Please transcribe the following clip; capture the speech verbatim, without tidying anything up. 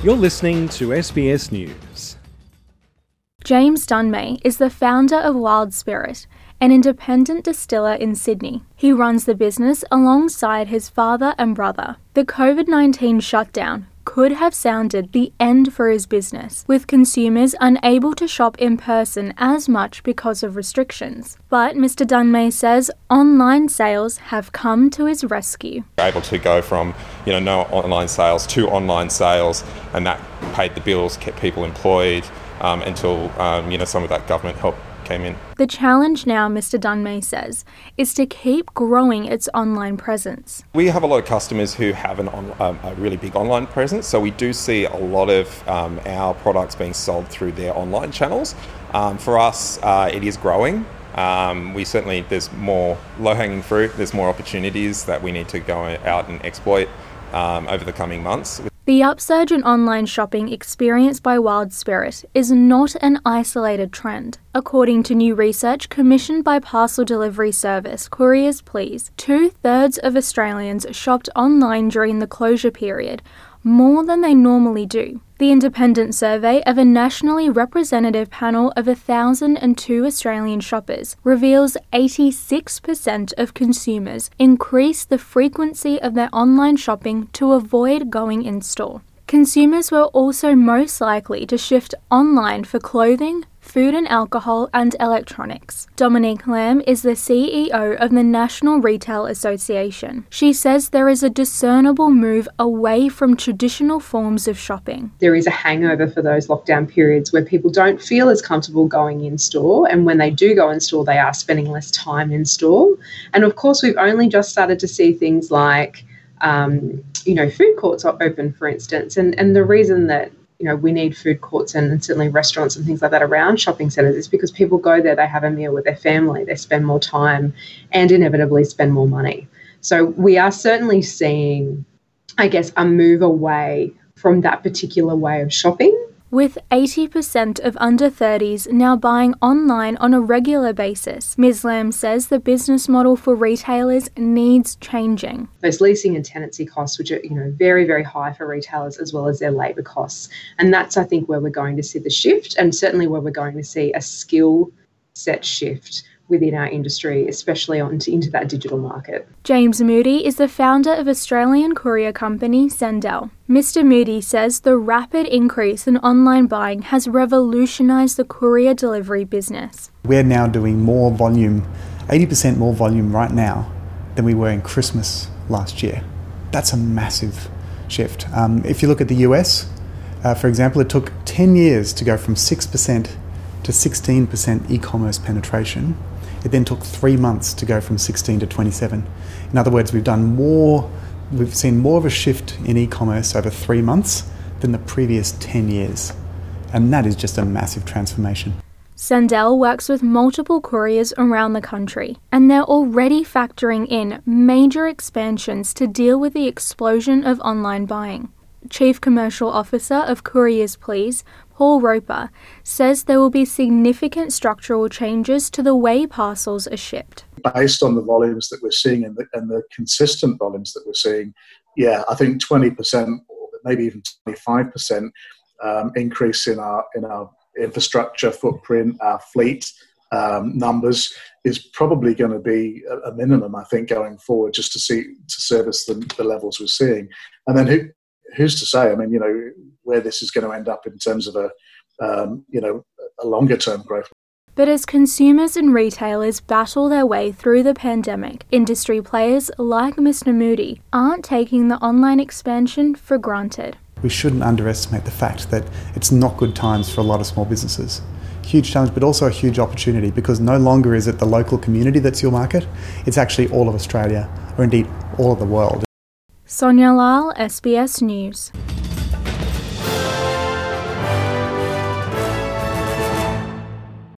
You're listening to S B S News. James Dunmay is the founder of Wild Spirit, an independent distiller in Sydney. He runs the business alongside his father and brother. The covid nineteen shutdown could have sounded the end for his business, with consumers unable to shop in person as much because of restrictions. But Mister Dunmay says online sales have come to his rescue. Able to go from, you know, no online sales to online sales, and that paid the bills, kept people employed um, until, um, you know, some of that government help came in. The challenge now, Mister Dunmay says, is to keep growing its online presence. We have a lot of customers who have an on, um, a really big online presence, so we do see a lot of um, our products being sold through their online channels. Um, for us, uh, it is growing. Um, we certainly, there's more low-hanging fruit, there's more opportunities that we need to go out and exploit um, over the coming months. The upsurge in online shopping experienced by Wild Spirit is not an isolated trend. According to new research commissioned by parcel delivery service Couriers Please, two-thirds of Australians shopped online during the closure period, more than they normally do. The independent survey of a nationally representative panel of one thousand two Australian shoppers reveals eighty-six percent of consumers increased the frequency of their online shopping to avoid going in-store. Consumers were also most likely to shift online for clothing, food and alcohol, and electronics. Dominique Lamb is the C E O of the National Retail Association. She says there is a discernible move away from traditional forms of shopping. There is a hangover for those lockdown periods where people don't feel as comfortable going in store, and when they do go in store, they are spending less time in store. And of course, we've only just started to see things like Um, you know, food courts are open, for instance, and, and the reason that, you know, we need food courts and, and certainly restaurants and things like that around shopping centres is because people go there, they have a meal with their family, they spend more time and inevitably spend more money. So we are certainly seeing, I guess, a move away from that particular way of shopping. With eighty percent of under thirties now buying online on a regular basis, Miz Lamb says the business model for retailers needs changing. Those leasing and tenancy costs, which are, you know, very, very high for retailers, as well as their labour costs. And that's, I think, where we're going to see the shift, and certainly where we're going to see a skill set shift within our industry, especially onto, into that digital market. James Moody is the founder of Australian courier company Sendell. Mister Moody says the rapid increase in online buying has revolutionised the courier delivery business. We're now doing more volume, eighty percent more volume right now than we were in Christmas last year. That's a massive shift. Um, if you look at the U S, uh, for example, it took ten years to go from six percent to sixteen percent e-commerce penetration. It then took three months to go from sixteen to twenty-seven. In other words, we've done more, we've seen more of a shift in e-commerce over three months than the previous ten years. And that is just a massive transformation. Sendell works with multiple couriers around the country, and they're already factoring in major expansions to deal with the explosion of online buying. Chief Commercial Officer of Couriers Please, Paul Roper, says there will be significant structural changes to the way parcels are shipped. Based on the volumes that we're seeing and the, and the consistent volumes that we're seeing, yeah, I think twenty percent, or maybe even twenty-five percent um, increase in our in our infrastructure footprint, our fleet um, numbers is probably going to be a, a minimum, I think, going forward, just to see to service the, the levels we're seeing. And then who? Who's to say? I mean, you know, where this is going to end up in terms of a, um, you know, a longer term growth. But as consumers and retailers battle their way through the pandemic, industry players like Mister Moody aren't taking the online expansion for granted. We shouldn't underestimate the fact that it's not good times for a lot of small businesses. Huge challenge, but also a huge opportunity, because no longer is it the local community that's your market, it's actually all of Australia, or indeed all of the world. Sonia Lal, S B S News.